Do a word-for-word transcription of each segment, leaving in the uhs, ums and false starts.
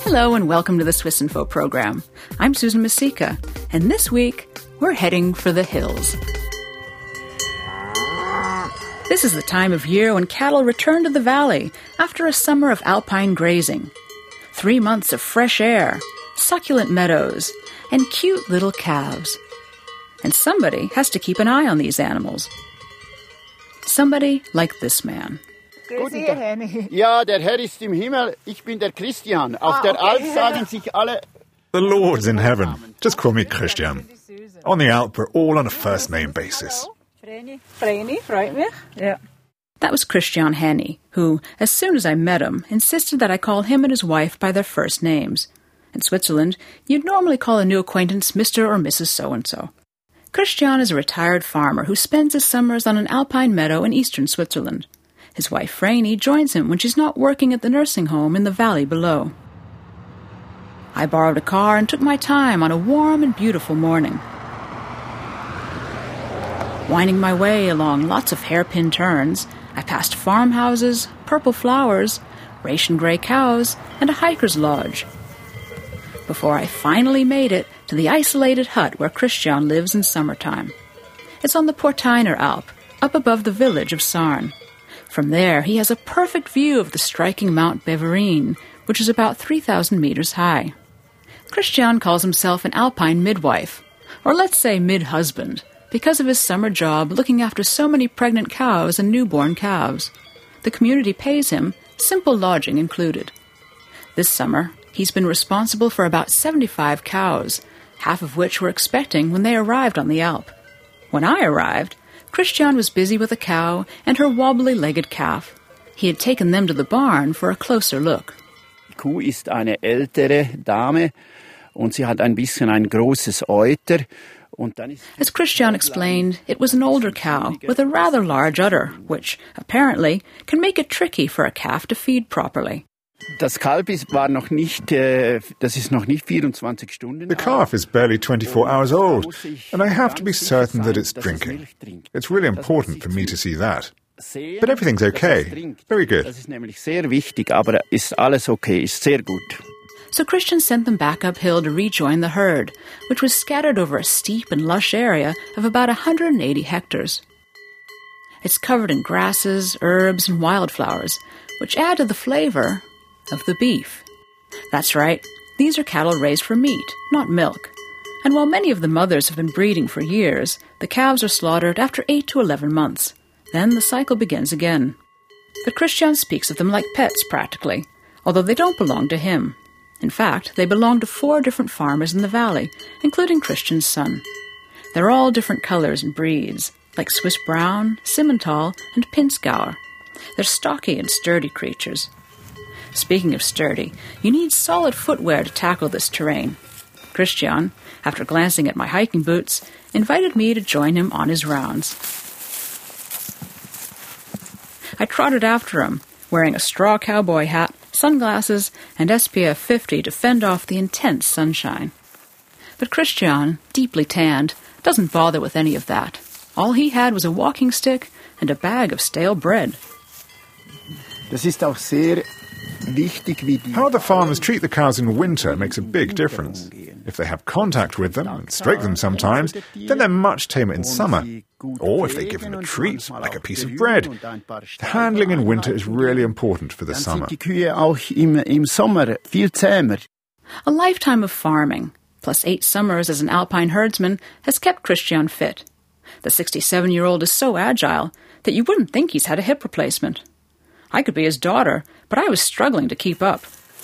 Hello and welcome to the Swiss Info program. I'm Susan Masika, and this week we're heading for the hills. This is the time of year when cattle return to the valley after a summer of alpine grazing. Three months of fresh air, succulent meadows, and cute little calves. And somebody has to keep an eye on these animals. Somebody like this man. Guten Tag. Ja, der Herr ist im Himmel, ich bin der Christian. Auf der Alp sagen sich alle... The Lord's in heaven. Just call me Christian. On the Alp, we're all on a first-name basis. Vreni, freut mich. Yeah. That was Christian Henny, who, as soon as I met him, insisted that I call him and his wife by their first names. In Switzerland, you'd normally call a new acquaintance Mister or Missus So-and-so. Christian is a retired farmer who spends his summers on an alpine meadow in eastern Switzerland. His wife, Vreni, joins him when she's not working at the nursing home in the valley below. I borrowed a car and took my time on a warm and beautiful morning. Winding my way along lots of hairpin turns, I passed farmhouses, purple flowers, ration-gray cows, and a hiker's lodge, before I finally made it to the isolated hut where Christian lives in summertime. It's on the Porteiner Alp, up above the village of Sarn. From there, he has a perfect view of the striking Mount Beverine, which is about three thousand meters high. Christian calls himself an alpine midwife, or let's say mid-husband, because of his summer job looking after so many pregnant cows and newborn calves. The community pays him, simple lodging included. This summer, he's been responsible for about seventy-five cows, half of which were expecting when they arrived on the Alp. When I arrived, Christian was busy with a cow and her wobbly-legged calf. He had taken them to the barn for a closer look. Die Kuh ist eine ältere Dame und sie hat ein bisschen ein großes Euter. As Christian explained, it was an older cow with a rather large udder, which, apparently, can make it tricky for a calf to feed properly. Das Kalb ist war noch nicht, äh, das ist noch nicht vierundzwanzig Stunden. The calf is barely twenty-four hours old, and I have to be certain that it's drinking. It's really important for me to see that. But everything's okay. Very good. Das ist nämlich sehr wichtig, aber ist alles okay, ist sehr gut. So Christian sent them back uphill to rejoin the herd, which was scattered over a steep and lush area of about one hundred eighty hectares. It's covered in grasses, herbs, and wildflowers, which add to the flavor of the beef. That's right, these are cattle raised for meat, not milk. And while many of the mothers have been breeding for years, the calves are slaughtered after eight to eleven months. Then the cycle begins again. But Christian speaks of them like pets, practically, although they don't belong to him. In fact, they belong to four different farmers in the valley, including Christian's son. They're all different colors and breeds, like Swiss Brown, Simmental, and Pinzgauer. They're stocky and sturdy creatures. Speaking of sturdy, you need solid footwear to tackle this terrain. Christian, after glancing at my hiking boots, invited me to join him on his rounds. I trotted after him, wearing a straw cowboy hat, sunglasses, and S P F fifty to fend off the intense sunshine. But Christian, deeply tanned, doesn't bother with any of that. All he had was a walking stick and a bag of stale bread. Das ist auch sehr wichtig, wie die How the farmers treat the cows in winter makes a big difference. If they have contact with them and stroke them sometimes, then they're much tamer in summer. Or if they give them a treat, like a piece of bread. The handling in winter is really important for the summer. Die Kühe auch im, im Sommer viel zähmer. A lifetime of farming, plus eight summers as an alpine herdsman, has kept Christian fit. The sixty-seven-year-old is so agile that you wouldn't think he's had a hip replacement. I could be his daughter, but I was struggling to keep up.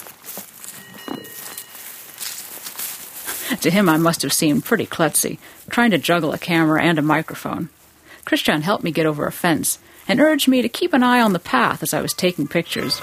To him, I must have seemed pretty klutzy, trying to juggle a camera and a microphone. Christian helped me get over a fence and urged me to keep an eye on the path as I was taking pictures.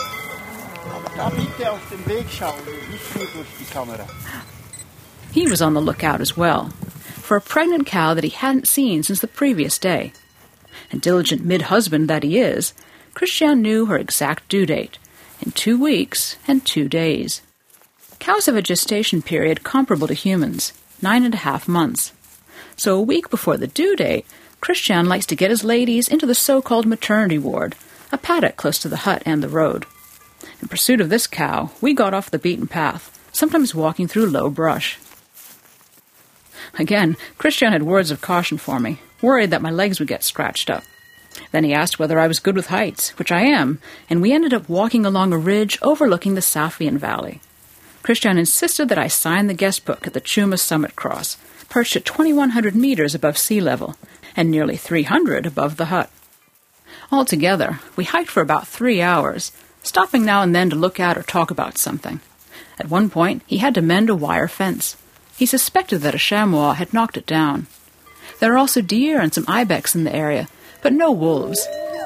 He was on the lookout as well, for a pregnant cow that he hadn't seen since the previous day. And diligent mid-husband that he is, Christian knew her exact due date, in two weeks and two days. Cows have a gestation period comparable to humans, nine and a half months. So a week before the due date, Christian likes to get his ladies into the so-called maternity ward, a paddock close to the hut and the road. In pursuit of this cow, we got off the beaten path, sometimes walking through low brush. Again, Christian had words of caution for me, worried that my legs would get scratched up. Then he asked whether I was good with heights, which I am, and we ended up walking along a ridge overlooking the Safian Valley. Christian insisted that I sign the guest book at the Chuma Summit Cross, perched at twenty-one hundred meters above sea level, and nearly three hundred above the hut. Altogether, we hiked for about three hours, stopping now and then to look at or talk about something. At one point, he had to mend a wire fence. He suspected that a chamois had knocked it down. There are also deer and some ibex in the area, but no wolves.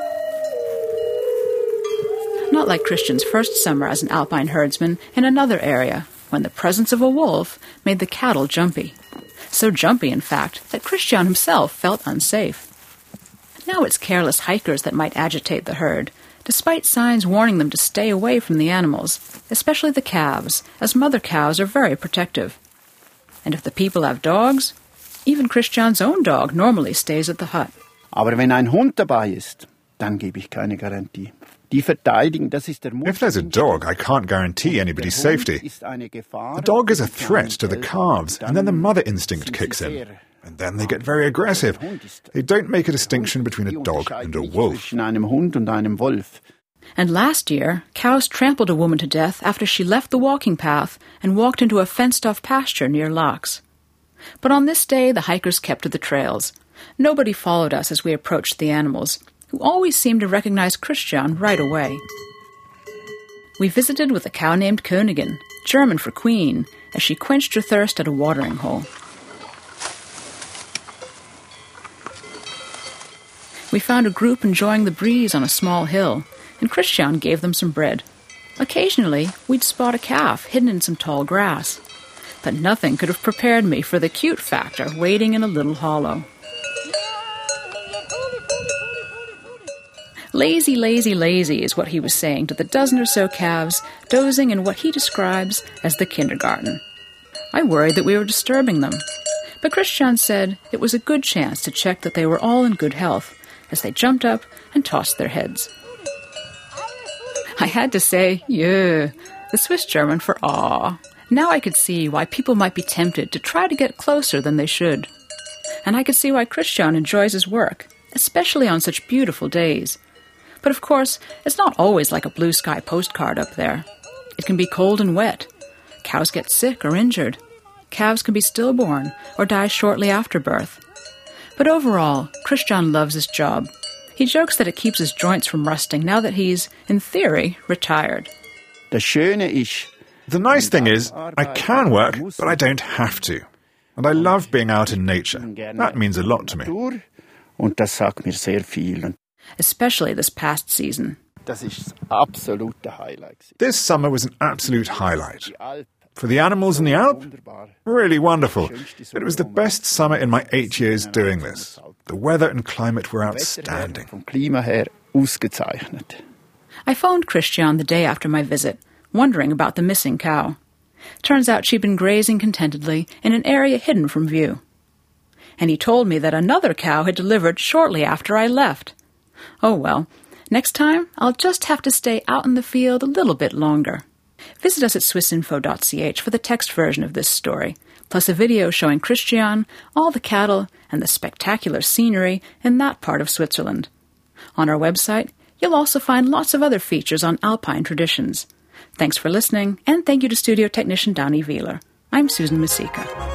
Not like Christian's first summer as an alpine herdsman in another area, when the presence of a wolf made the cattle jumpy. So jumpy, in fact, that Christian himself felt unsafe. Now it's careless hikers that might agitate the herd, despite signs warning them to stay away from the animals, especially the calves, as mother cows are very protective. And if the people have dogs, even Christian's own dog normally stays at the hut. Aber wenn ein Hund dabei ist, dann gebe ich keine Garantie. Die verteidigen, das ist der Mut. If there's a dog, I can't guarantee anybody's safety. The dog is a threat to the calves, and then the mother instinct kicks in. And then they get very aggressive. They don't make a distinction between a dog and a wolf. And last year, cows trampled a woman to death after she left the walking path and walked into a fenced-off pasture near Locks. But on this day, the hikers kept to the trails. Nobody followed us as we approached the animals, who always seemed to recognize Christian right away. We visited with a cow named Königin, German for queen, as she quenched her thirst at a watering hole. We found a group enjoying the breeze on a small hill, and Christian gave them some bread. Occasionally, we'd spot a calf hidden in some tall grass. But nothing could have prepared me for the cute factor waiting in a little hollow. Lazy, lazy, lazy is what he was saying to the dozen or so calves dozing in what he describes as the kindergarten. I worried that we were disturbing them, but Christian said it was a good chance to check that they were all in good health as they jumped up and tossed their heads. I had to say, yeah, the Swiss German for aw. Now I could see why people might be tempted to try to get closer than they should. And I could see why Christian enjoys his work, especially on such beautiful days. But of course, it's not always like a blue sky postcard up there. It can be cold and wet. Cows get sick or injured. Calves can be stillborn or die shortly after birth. But overall, Christian loves his job. He jokes that it keeps his joints from rusting now that he's, in theory, retired. Das Schöne ist, the nice thing is, I can work, but I don't have to. And I love being out in nature. That means a lot to me. Und das sagt mir sehr viel. Especially this past season. Das ist absolute highlight. This summer was an absolute highlight. For the animals in the Alp, really wonderful. It was the best summer in my eight years doing this. The weather and climate were outstanding. Vom Klima her ausgezeichnet. I phoned Christian the day after my visit, wondering about the missing cow. Turns out she'd been grazing contentedly in an area hidden from view. And he told me that another cow had delivered shortly after I left. Oh well, next time I'll just have to stay out in the field a little bit longer. Visit us at swissinfo dot c h for the text version of this story, plus a video showing Christian, all the cattle, and the spectacular scenery in that part of Switzerland. On our website, you'll also find lots of other features on alpine traditions. Thanks for listening, and thank you to studio technician Donnie Wheeler. I'm Susan Masika.